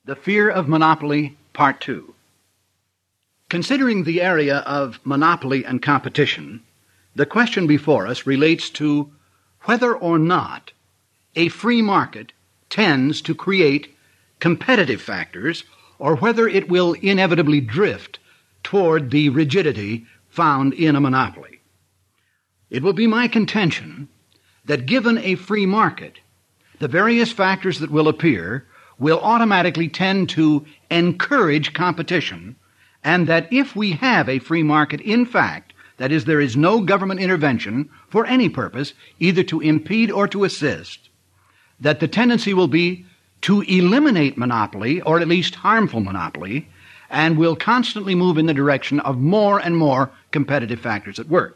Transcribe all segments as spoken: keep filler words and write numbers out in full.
The Fear of Monopoly, Part two. Considering the area of monopoly and competition, the question before us relates to whether or not a free market tends to create competitive factors or whether it will inevitably drift toward the rigidity found in a monopoly. It will be my contention that given a free market, the various factors that will appear will automatically tend to encourage competition, and that if we have a free market, in fact, that is, there is no government intervention for any purpose, either to impede or to assist, that the tendency will be to eliminate monopoly, or at least harmful monopoly, and will constantly move in the direction of more and more competitive factors at work.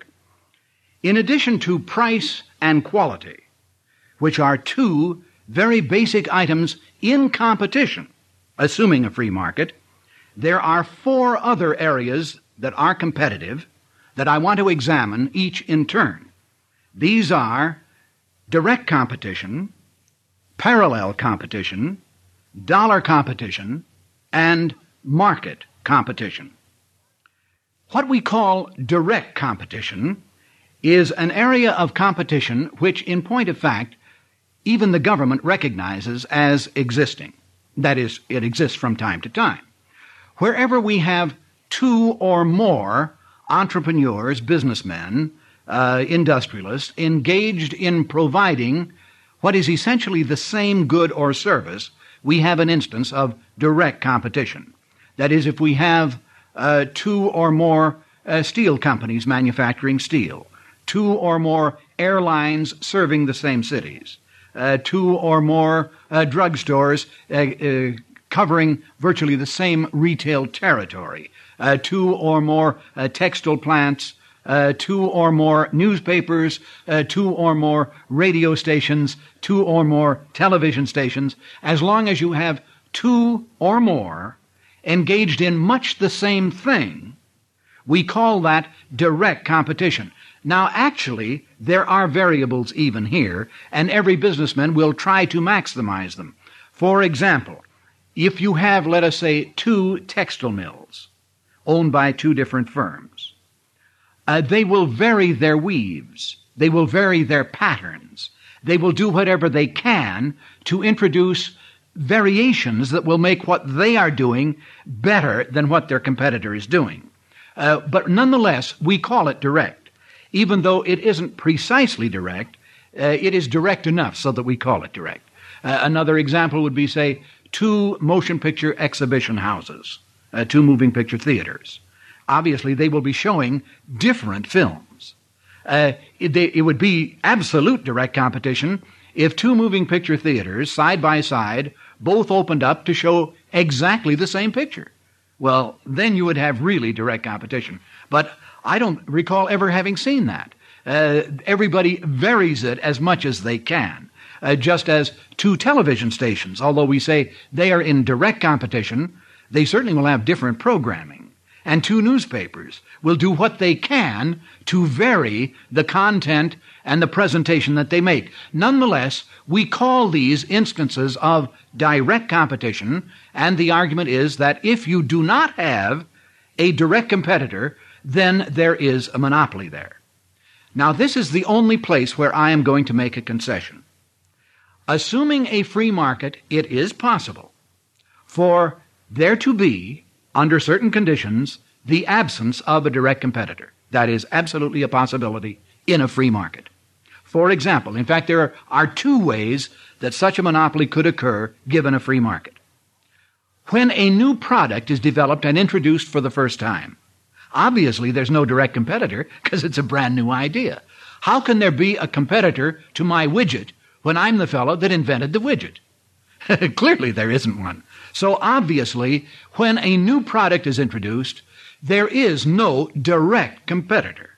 In addition to price and quality, which are two very basic items in competition, assuming a free market, there are four other areas that are competitive that I want to examine each in turn. These are direct competition, parallel competition, dollar competition, and market competition. What we call direct competition is an area of competition which, in point of fact, even the government recognizes as existing. That is, it exists from time to time. Wherever we have two or more entrepreneurs, businessmen, uh, industrialists engaged in providing what is essentially the same good or service, we have an instance of direct competition. That is, if we have uh, two or more uh, steel companies manufacturing steel, two or more airlines serving the same cities, uh, two or more uh, drugstores uh, uh, covering virtually the same retail territory, uh, two or more uh, textile plants, uh, two or more newspapers, uh, two or more radio stations, two or more television stations, as long as you have two or more engaged in much the same thing, we call that direct competition. Now, actually, there are variables even here, and every businessman will try to maximize them. For example, if you have, let us say, two textile mills owned by two different firms, uh, they will vary their weaves. They will vary their patterns. They will do whatever they can to introduce variations that will make what they are doing better than what their competitor is doing. Uh, but nonetheless, we call it direct. Even though it isn't precisely direct, uh, it is direct enough so that we call it direct. Uh, another example would be, say, two motion picture exhibition houses, uh, two moving picture theaters. Obviously, they will be showing different films. Uh, it, they, it would be absolute direct competition if two moving picture theaters, side by side, both opened up to show exactly the same picture. Well, then you would have really direct competition. But I don't recall ever having seen that. Uh, everybody varies it as much as they can. Uh, just as two television stations, although we say they are in direct competition, they certainly will have different programming. And two newspapers will do what they can to vary the content and the presentation that they make. Nonetheless, we call these instances of direct competition, and the argument is that if you do not have a direct competitor, then there is a monopoly there. Now, this is the only place where I am going to make a concession. Assuming a free market, it is possible for there to be, under certain conditions, the absence of a direct competitor. That is absolutely a possibility in a free market. For example, in fact, there are two ways that such a monopoly could occur given a free market. When a new product is developed and introduced for the first time, obviously there's no direct competitor because it's a brand new idea. How can there be a competitor to my widget when I'm the fellow that invented the widget? Clearly there isn't one. So obviously, when a new product is introduced, there is no direct competitor.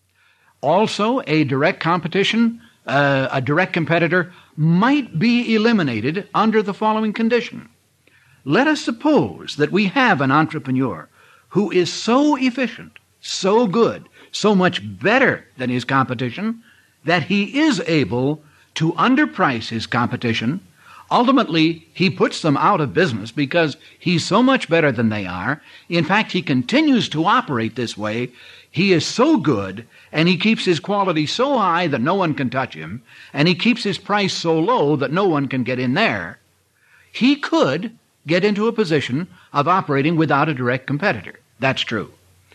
Also, a direct competition, uh, a direct competitor might be eliminated under the following condition. Let us suppose that we have an entrepreneur who is so efficient, so good, so much better than his competition, that he is able to underprice his competition, Ultimately, he puts them out of business because he's so much better than they are. In fact, he continues to operate this way. He is so good, and he keeps his quality so high that no one can touch him, and he keeps his price so low that no one can get in there. He could get into a position of operating without a direct competitor. That's true.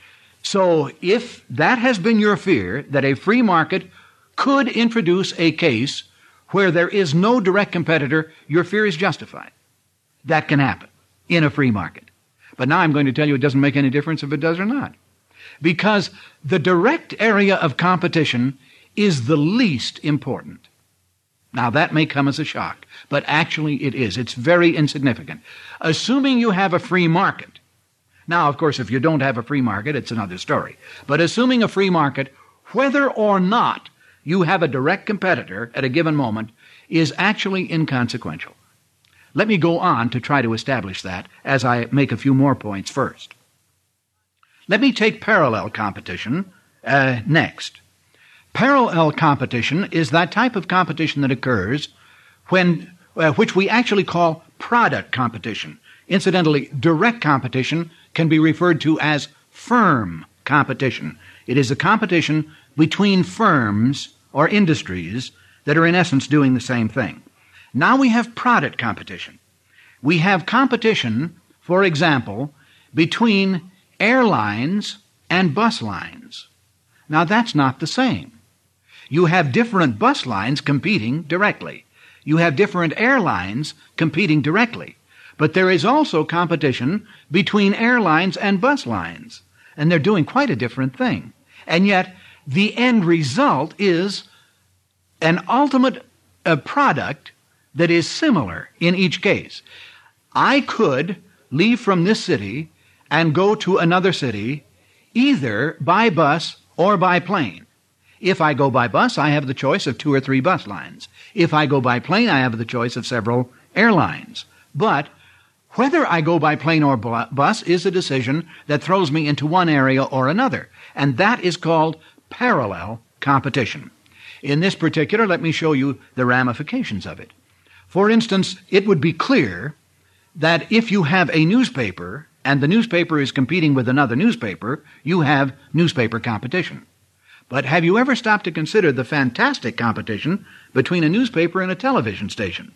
So if that has been your fear, that a free market could introduce a case where there is no direct competitor, your fear is justified. That can happen in a free market. But now I'm going to tell you it doesn't make any difference if it does or not. Because the direct area of competition is the least important. Now that may come as a shock, but actually it is. It's very insignificant. Assuming you have a free market. Now, of course, if you don't have a free market, it's another story. But assuming a free market, whether or not you have a direct competitor at a given moment is actually inconsequential. Let me go on to try to establish that as I make a few more points first. Let me take parallel competition uh, next. Parallel competition is that type of competition that occurs when, uh, which we actually call product competition. Incidentally, direct competition can be referred to as firm competition. It is a competition between firms or industries that are in essence doing the same thing. Now we have product competition. We have competition, for example, between airlines and bus lines. Now that's not the same. You have different bus lines competing directly. You have different airlines competing directly. But there is also competition between airlines and bus lines. And they're doing quite a different thing. And yet, the end result is an ultimate uh, product that is similar in each case. I could leave from this city and go to another city either by bus or by plane. If I go by bus, I have the choice of two or three bus lines. If I go by plane, I have the choice of several airlines. But whether I go by plane or bus is a decision that throws me into one area or another, and that is called parallel competition. In this particular, let me show you the ramifications of it. For instance, it would be clear that if you have a newspaper and the newspaper is competing with another newspaper, you have newspaper competition. But have you ever stopped to consider the fantastic competition between a newspaper and a television station?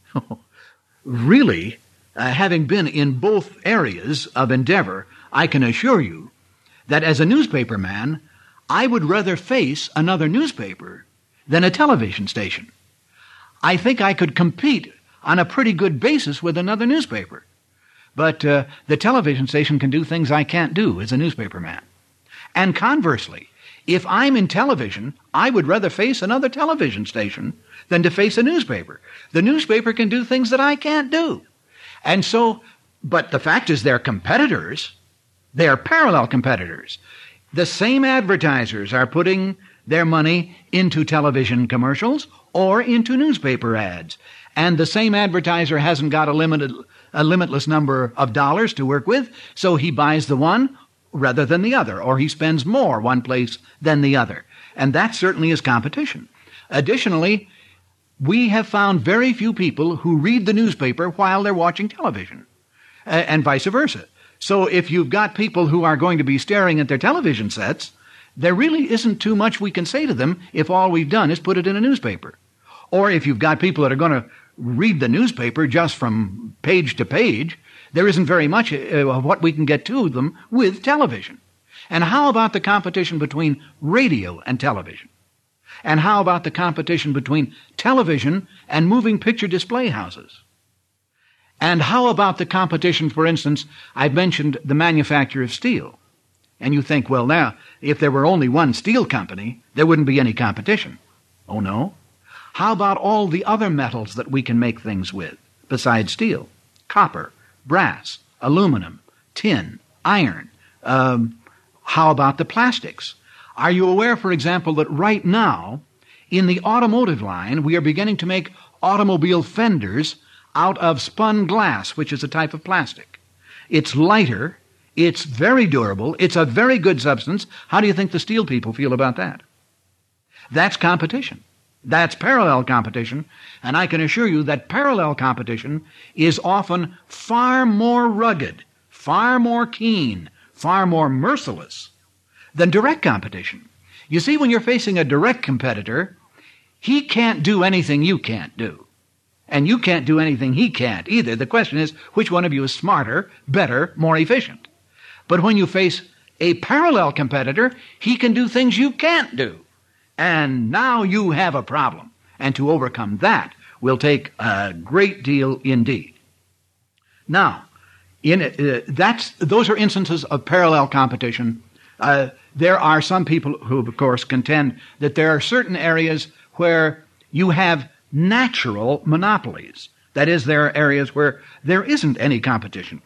Really, Uh, having been in both areas of endeavor, I can assure you that as a newspaper man, I would rather face another newspaper than a television station. I think I could compete on a pretty good basis with another newspaper. But uh, the television station can do things I can't do as a newspaper man. And conversely, if I'm in television, I would rather face another television station than to face a newspaper. The newspaper can do things that I can't do. And so, but the fact is they're competitors. They are parallel competitors. The same advertisers are putting their money into television commercials or into newspaper ads. And the same advertiser hasn't got a limited, a limitless number of dollars to work with, so he buys the one rather than the other, or he spends more one place than the other. And that certainly is competition. Additionally, we have found very few people who read the newspaper while they're watching television, uh, and vice versa. So if you've got people who are going to be staring at their television sets, there really isn't too much we can say to them if all we've done is put it in a newspaper. Or if you've got people that are going to read the newspaper just from page to page, there isn't very much of what we can get to them with television. And how about the competition between radio and television? And how about the competition between television and moving picture display houses? And how about the competition, for instance, I've mentioned the manufacture of steel. And you think, well, now, if there were only one steel company, there wouldn't be any competition. Oh, no? How about all the other metals that we can make things with besides steel? Copper, brass, aluminum, tin, iron. Um, how about the plastics? Are you aware, for example, that right now, in the automotive line, we are beginning to make automobile fenders out of spun glass, which is a type of plastic. It's lighter, it's very durable, it's a very good substance. How do you think the steel people feel about that? That's competition. That's parallel competition, and I can assure you that parallel competition is often far more rugged, far more keen, far more merciless than direct competition. You see, when you're facing a direct competitor, he can't do anything you can't do. And you can't do anything he can't either. The question is, which one of you is smarter, better, more efficient? But when you face a parallel competitor, he can do things you can't do. And now you have a problem. And to overcome that will take a great deal indeed. Now, in uh, that's those are instances of parallel competition. Uh, there are some people who, of course, contend that there are certain areas where you have natural monopolies. That is, there are areas where there isn't any competition.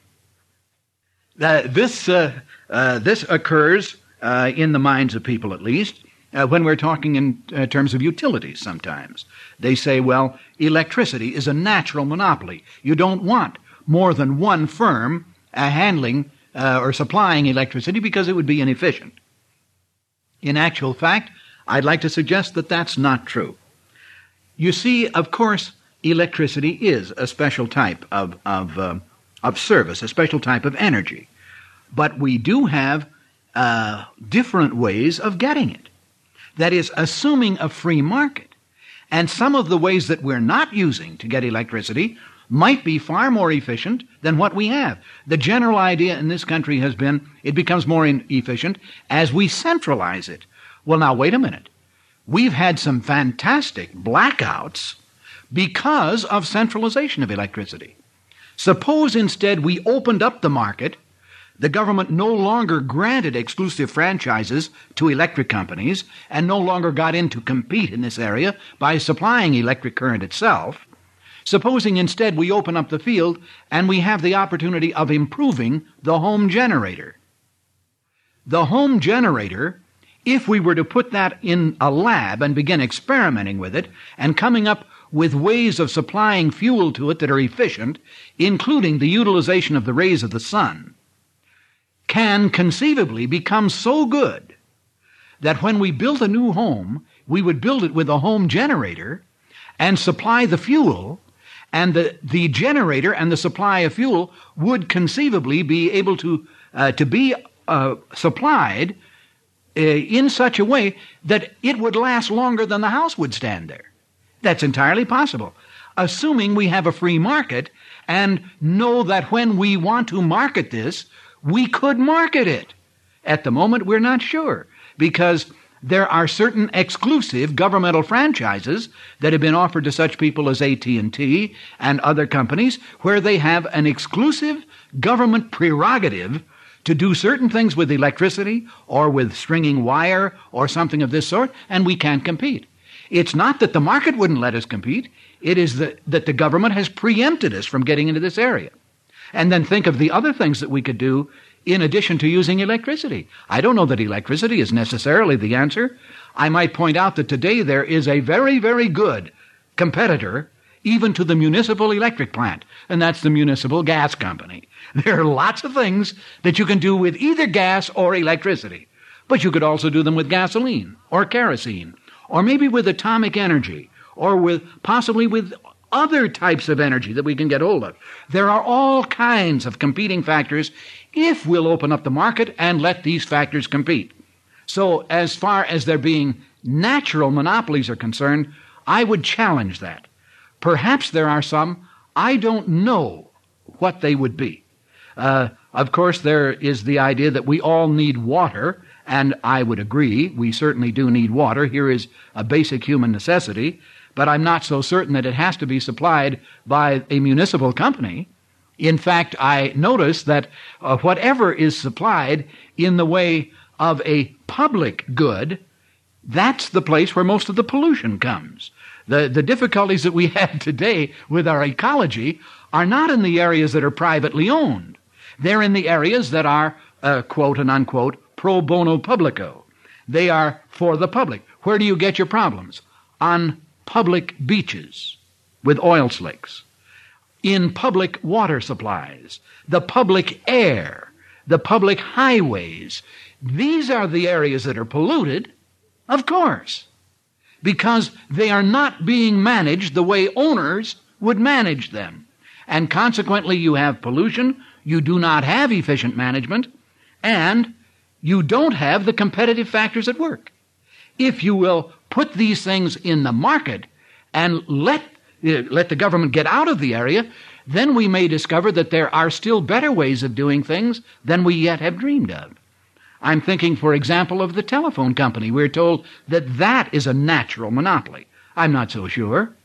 Uh, this uh, uh, this occurs uh, in the minds of people, at least, uh, when we're talking in uh, terms of utilities sometimes. They say, well, electricity is a natural monopoly. You don't want more than one firm uh, handling uh, or supplying electricity because it would be inefficient. In actual fact, I'd like to suggest that that's not true. You see, of course, electricity is a special type of of, uh, of service, a special type of energy. But we do have uh, different ways of getting it. That is, assuming a free market. And some of the ways that we're not using to get electricity might be far more efficient than what we have. The general idea in this country has been it becomes more efficient as we centralize it. Well, now, wait a minute. We've had some fantastic blackouts because of centralization of electricity. Suppose instead we opened up the market, the government no longer granted exclusive franchises to electric companies and no longer got in to compete in this area by supplying electric current itself. Supposing instead we open up the field and we have the opportunity of improving the home generator. The home generator, if we were to put that in a lab and begin experimenting with it and coming up with ways of supplying fuel to it that are efficient, including the utilization of the rays of the sun, can conceivably become so good that when we built a new home, we would build it with a home generator and supply the fuel, and the, the generator and the supply of fuel would conceivably be able to, uh, to be uh, supplied Uh, in such a way that it would last longer than the house would stand there. That's entirely possible, assuming we have a free market and know that when we want to market this, we could market it. At the moment, we're not sure, because there are certain exclusive governmental franchises that have been offered to such people as A T and T and other companies where they have an exclusive government prerogative to do certain things with electricity or with stringing wire or something of this sort, and we can't compete. It's not that the market wouldn't let us compete. It is that, that the government has preempted us from getting into this area. And then think of the other things that we could do in addition to using electricity. I don't know that electricity is necessarily the answer. I might point out that today there is a very, very good competitor even to the municipal electric plant, and that's the municipal gas company. There are lots of things that you can do with either gas or electricity, but you could also do them with gasoline or kerosene, or maybe with atomic energy, or with possibly with other types of energy that we can get hold of. There are all kinds of competing factors if we'll open up the market and let these factors compete. So as far as there being natural monopolies are concerned, I would challenge that. Perhaps there are some. I don't know what they would be. Uh, of course, there is the idea that we all need water, and I would agree. We certainly do need water. Here is a basic human necessity, but I'm not so certain that it has to be supplied by a municipal company. In fact, I notice that uh, whatever is supplied in the way of a public good, that's the place where most of the pollution comes. The, the difficulties that we have today with our ecology are not in the areas that are privately owned. They're in the areas that are, uh, quote and unquote, pro bono publico. They are for the public. Where do you get your problems? On public beaches with oil slicks, in public water supplies, the public air, the public highways. These are the areas that are polluted, of course. because they are not being managed the way owners would manage them. And consequently, you have pollution, you do not have efficient management, and you don't have the competitive factors at work. If you will put these things in the market and let, uh, let the government get out of the area, then we may discover that there are still better ways of doing things than we yet have dreamed of. I'm thinking, for example, of the telephone company. We're told that that is a natural monopoly. I'm not so sure.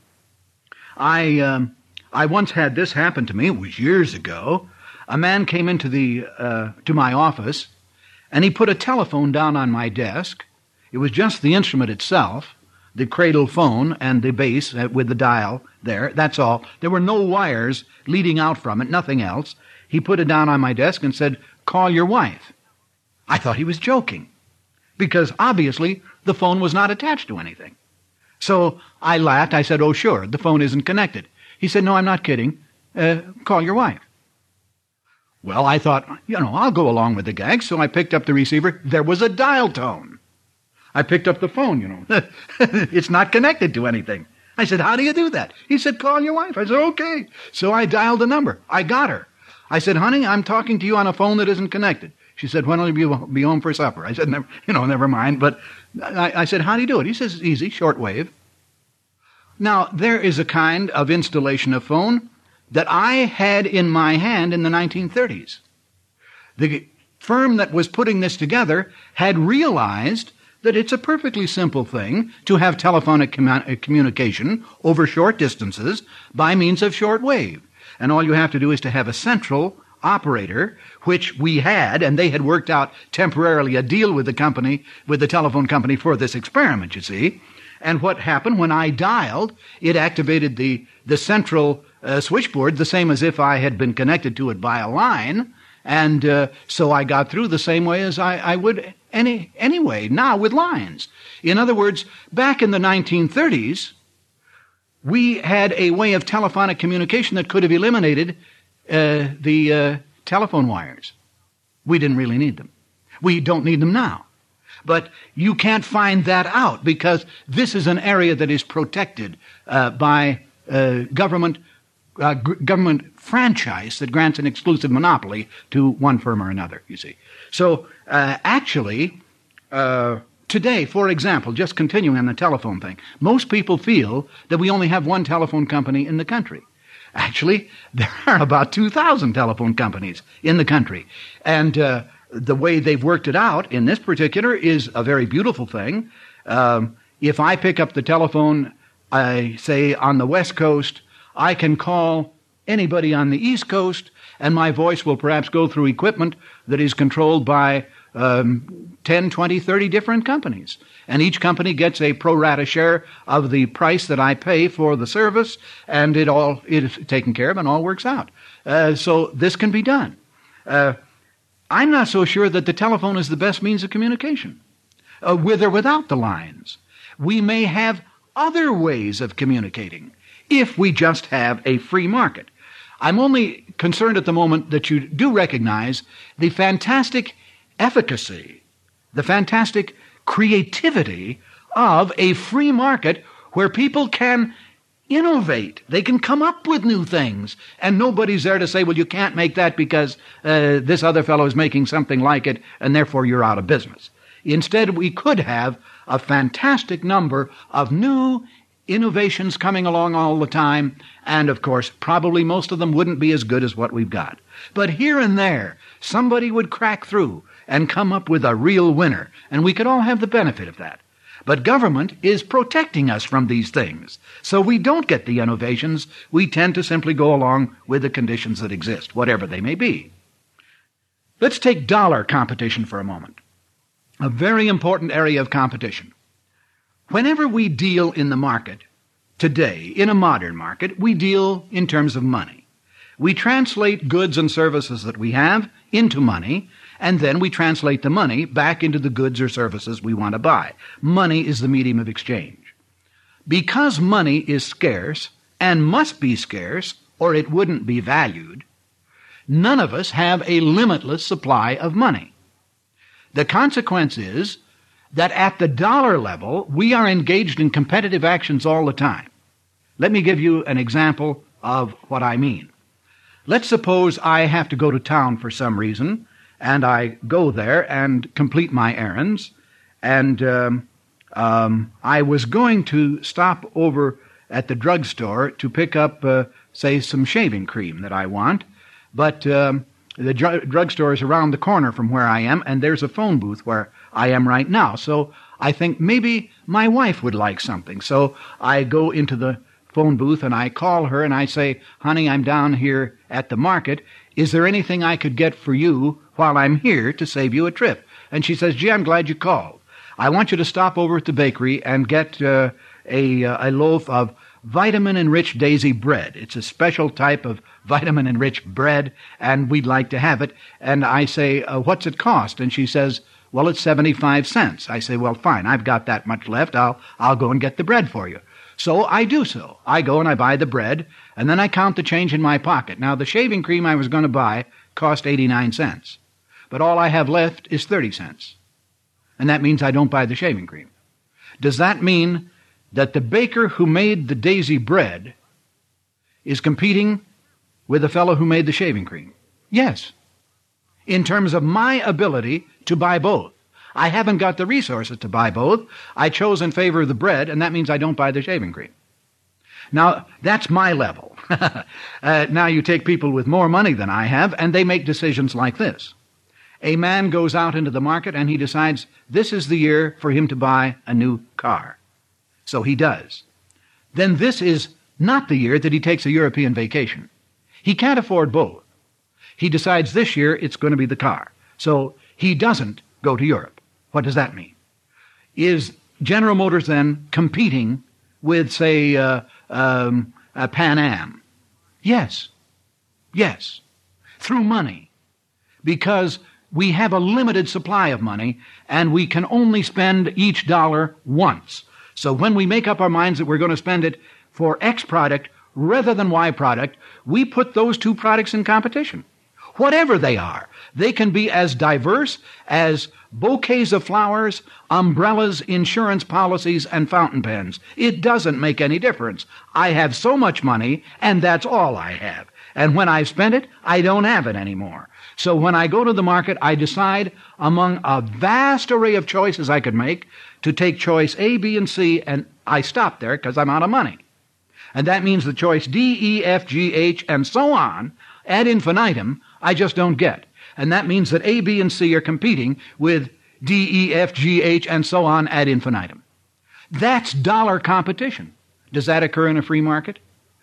I um, I once had this happen to me. It was years ago. A man came into the uh, to my office, and he put a telephone down on my desk. It was just the instrument itself, the cradle phone and the base with the dial there. That's all. There were no wires leading out from it, nothing else. He put it down on my desk and said, "Call your wife." I thought he was joking, because obviously the phone was not attached to anything. So I laughed. I said, "Oh, sure, the phone isn't connected." He said, "No, I'm not kidding. Uh, call your wife." Well, I thought, you know, I'll go along with the gag, so I picked up the receiver. There was a dial tone. I picked up the phone, you know. It's not connected to anything. I said, "How do you do that?" He said, "Call your wife." I said, "Okay." So I dialed the number. I got her. I said, "Honey, I'm talking to you on a phone that isn't connected." She said, "When will you be home for supper?" I said, never, you know, never mind. But I, I said, "How do you do it?" He says, "Easy, shortwave." Now, there is a kind of installation of phone that I had in my hand in the nineteen thirties. The firm that was putting this together had realized that it's a perfectly simple thing to have telephonic com- communication over short distances by means of shortwave. And all you have to do is to have a central operator, which we had, and they had worked out temporarily a deal with the company, with the telephone company for this experiment, you see. And what happened when I dialed, it activated the, the central uh, switchboard, the same as if I had been connected to it by a line. And uh, so I got through the same way as I, I would any anyway, now with lines. In other words, back in the nineteen thirties, we had a way of telephonic communication that could have eliminated uh, the uh, telephone wires. We didn't really need them. We don't need them now. But you can't find that out because this is an area that is protected uh, by uh, government uh, g- government franchise that grants an exclusive monopoly to one firm or another, you see. So uh, actually, uh, today, for example, just continuing on the telephone thing, most people feel that we only have one telephone company in the country. Actually, there are about two thousand telephone companies in the country. And uh, the way they've worked it out in this particular is a very beautiful thing. Um, if I pick up the telephone, I say on the West Coast, I can call anybody on the East Coast, and my voice will perhaps go through equipment that is controlled by um, ten, twenty, thirty different companies. And each company gets a pro rata share of the price that I pay for the service, and it all it is taken care of and all works out. Uh, so this can be done. Uh, I'm not so sure that the telephone is the best means of communication, uh, with or without the lines. We may have other ways of communicating if we just have a free market. I'm only concerned at the moment that you do recognize the fantastic efficacy, the fantastic creativity of a free market where people can innovate. They can come up with new things. And nobody's there to say, well, you can't make that because uh, this other fellow is making something like it, and therefore you're out of business. Instead, we could have a fantastic number of new innovations coming along all the time, and of course, probably most of them wouldn't be as good as what we've got. But here and there, somebody would crack through and come up with a real winner, and we could all have the benefit of that. But government is protecting us from these things, so we don't get the innovations. We tend to simply go along with the conditions that exist, whatever they may be. Let's take dollar competition for a moment, a very important area of competition. Whenever we deal in the market today, in a modern market, we deal in terms of money. We translate goods and services that we have into money, and then we translate the money back into the goods or services we want to buy. Money is the medium of exchange. Because money is scarce, and must be scarce, or it wouldn't be valued, none of us have a limitless supply of money. The consequence is that at the dollar level, we are engaged in competitive actions all the time. Let me give you an example of what I mean. Let's suppose I have to go to town for some reason, and I go there and complete my errands, and um, um, I was going to stop over at the drugstore to pick up, uh, say, some shaving cream that I want, but um, the dr- drugstore is around the corner from where I am, and there's a phone booth where I am right now. So I think maybe my wife would like something. So I go into the phone booth and I call her and I say, honey, I'm down here at the market. Is there anything I could get for you while I'm here to save you a trip? And she says, gee, I'm glad you called. I want you to stop over at the bakery and get uh, a, uh, a loaf of vitamin-enriched Daisy bread. It's a special type of vitamin-enriched bread, and we'd like to have it. And I say, uh, what's it cost? And she says, well, it's seventy-five cents. I say, well, fine, I've got that much left. I'll, I'll go and get the bread for you. So I do so. I go and I buy the bread, and then I count the change in my pocket. Now, the shaving cream I was going to buy cost eighty-nine cents, but all I have left is thirty cents. And that means I don't buy the shaving cream. Does that mean that the baker who made the Daisy bread is competing with the fellow who made the shaving cream? Yes. In terms of my ability to buy both. I haven't got the resources to buy both. I chose in favor of the bread, and that means I don't buy the shaving cream. Now, that's my level. uh, now you take people with more money than I have, and they make decisions like this. A man goes out into the market, and he decides this is the year for him to buy a new car. So he does. Then this is not the year that he takes a European vacation. He can't afford both. He decides this year it's going to be the car. So he doesn't go to Europe. What does that mean? Is General Motors then competing with, say, uh, um, uh, Pan Am? Yes. Yes. Through money. Because we have a limited supply of money, and we can only spend each dollar once. So when we make up our minds that we're going to spend it for X product rather than Y product, we put those two products in competition. Whatever they are, they can be as diverse as bouquets of flowers, umbrellas, insurance policies, and fountain pens. It doesn't make any difference. I have so much money, and that's all I have. And when I've spent it, I don't have it anymore. So when I go to the market, I decide among a vast array of choices I could make to take choice A, B, and C, and I stop there because I'm out of money. And that means the choice D, E, F, G, H, and so on, ad infinitum, I just don't get. And that means that A, B, and C are competing with D, E, F, G, H, and so on ad infinitum. That's dollar competition. Does that occur in a free market?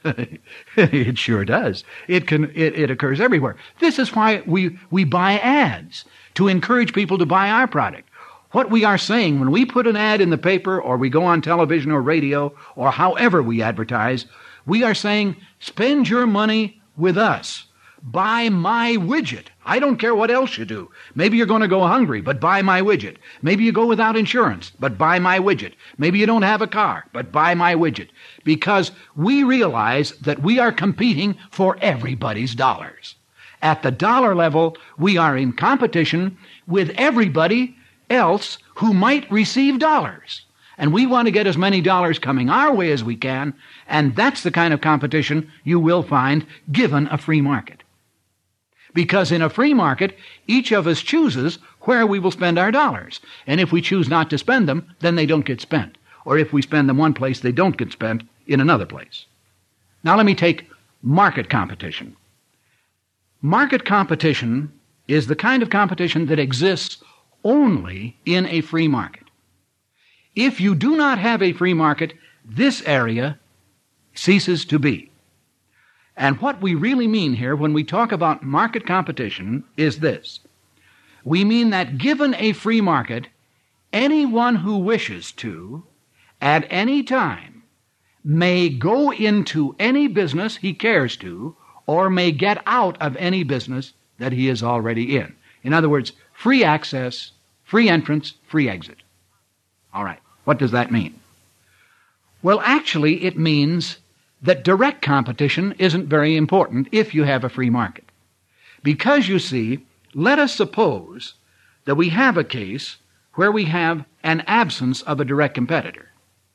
It sure does. It can. It, it occurs everywhere. This is why we, we buy ads, to encourage people to buy our product. What we are saying when we put an ad in the paper or we go on television or radio or however we advertise, we are saying, spend your money with us. Buy my widget. I don't care what else you do. Maybe you're going to go hungry, but buy my widget. Maybe you go without insurance, but buy my widget. Maybe you don't have a car, but buy my widget. Because we realize that we are competing for everybody's dollars. At the dollar level, we are in competition with everybody else who might receive dollars. And we want to get as many dollars coming our way as we can, and that's the kind of competition you will find given a free market. Because in a free market, each of us chooses where we will spend our dollars. And if we choose not to spend them, then they don't get spent. Or if we spend them one place, they don't get spent in another place. Now let me take market competition. Market competition is the kind of competition that exists only in a free market. If you do not have a free market, this area ceases to be. And what we really mean here when we talk about market competition is this. We mean that given a free market, anyone who wishes to, at any time, may go into any business he cares to, or may get out of any business that he is already in. In other words, free access, free entrance, free exit. All right, what does that mean? Well, actually, it means that direct competition isn't very important if you have a free market. Because, you see, let us suppose that we have a case where we have an absence of a direct competitor.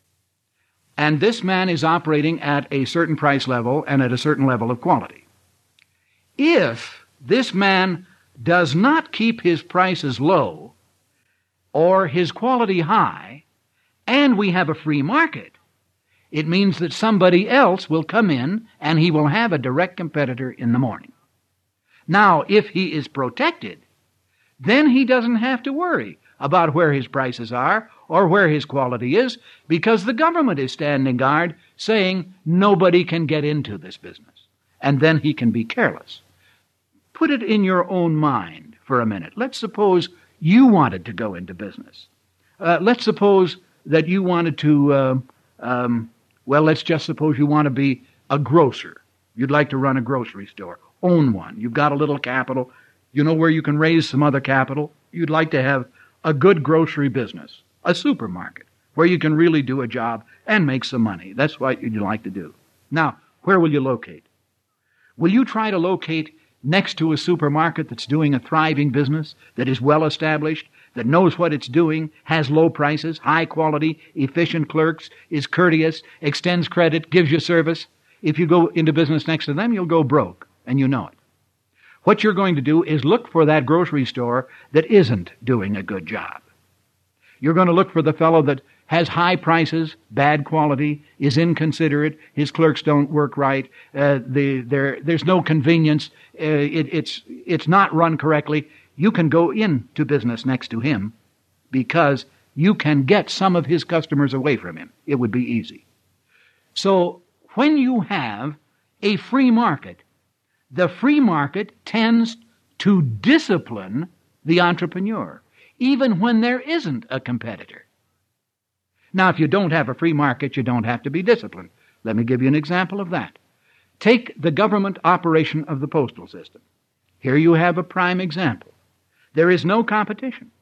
And this man is operating at a certain price level and at a certain level of quality. If this man does not keep his prices low or his quality high, and we have a free market, it means that somebody else will come in and he will have a direct competitor in the morning. Now, if he is protected, then he doesn't have to worry about where his prices are or where his quality is, because the government is standing guard saying nobody can get into this business. And then he can be careless. Put it in your own mind for a minute. Let's suppose you wanted to go into business. Uh, let's suppose that you wanted to, uh, um, well, let's just suppose you want to be a grocer. You'd like to run a grocery store, own one. You've got a little capital. You know where you can raise some other capital. You'd like to have a good grocery business, a supermarket, where you can really do a job and make some money. That's what you'd like to do. Now, where will you locate? Will you try to locate next to a supermarket that's doing a thriving business, that is well established, that knows what it's doing, has low prices, high quality, efficient clerks, is courteous, extends credit, gives you service? If you go into business next to them, you'll go broke, and you know it. What you're going to do is look for that grocery store that isn't doing a good job. You're going to look for the fellow that has high prices, bad quality, is inconsiderate, his clerks don't work right, uh, the, there, there's no convenience, uh, it, it's, it's not run correctly. You can go into business next to him because you can get some of his customers away from him. It would be easy. So when you have a free market, the free market tends to discipline the entrepreneur, even when there isn't a competitor. Now, if you don't have a free market, you don't have to be disciplined. Let me give you an example of that. Take the government operation of the postal system. Here you have a prime example. There is no competition.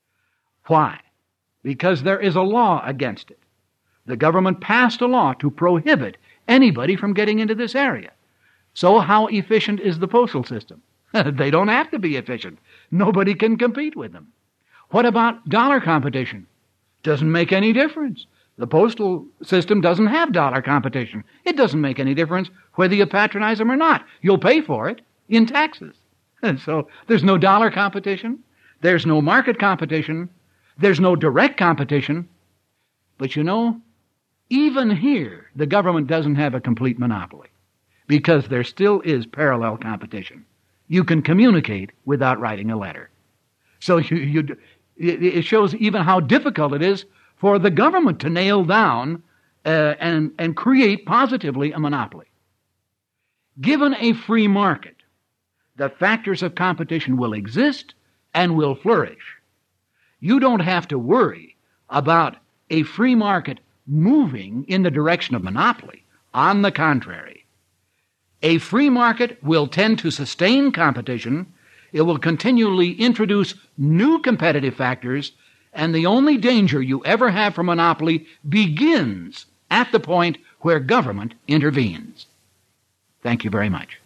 Why? Because there is a law against it. The government passed a law to prohibit anybody from getting into this area. So how efficient is the postal system? They don't have to be efficient. Nobody can compete with them. What about dollar competition? Doesn't make any difference. The postal system doesn't have dollar competition. It doesn't make any difference whether you patronize them or not. You'll pay for it in taxes. And so there's no dollar competition. There's no market competition. There's no direct competition. But you know, even here, the government doesn't have a complete monopoly, because there still is parallel competition. You can communicate without writing a letter. So you, you, it shows even how difficult it is for the government to nail down uh, and, and create positively a monopoly. Given a free market, the factors of competition will exist and will flourish. You don't have to worry about a free market moving in the direction of monopoly. On the contrary, a free market will tend to sustain competition. It will continually introduce new competitive factors, and the only danger you ever have from monopoly begins at the point where government intervenes. Thank you very much.